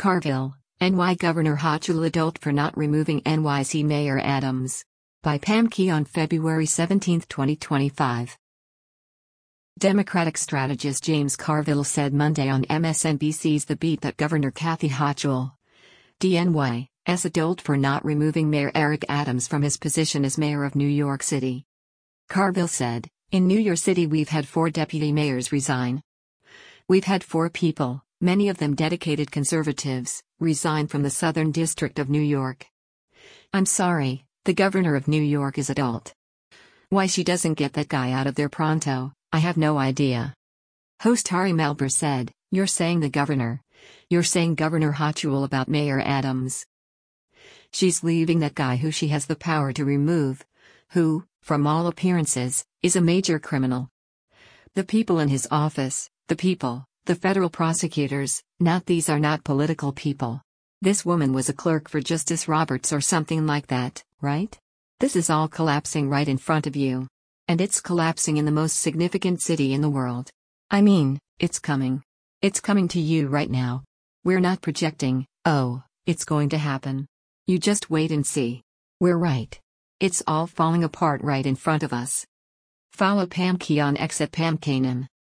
Carville, NY Governor Hochul adult for not removing NYC Mayor Adams. By Pam Key on February 17, 2025. Democratic strategist James Carville said Monday on MSNBC's The Beat that Governor Kathy Hochul, DNY's adult for not removing Mayor Eric Adams from his position as mayor of New York City. Carville said, "In New York City we've had 4 deputy mayors resign. We've had 4 people, many of them dedicated conservatives, resign from the Southern District of New York. I'm sorry, the governor of New York is adult. Why she doesn't get that guy out of there pronto, I have no idea." Host Hari Melber said, "You're saying the governor. You're saying Governor Hochul about Mayor Adams. She's leaving that guy who she has the power to remove, who, from all appearances, is a major criminal. The people in his office, the federal prosecutors, these are not political people. This woman was a clerk for Justice Roberts or something like that, right? This is all collapsing right in front of you. And it's collapsing in the most significant city in the world. I mean, it's coming. It's coming to you right now. We're not projecting, oh, it's going to happen. You just wait and see. We're right. It's all falling apart right in front of us." Follow Pam Key on X at Pam Kanem.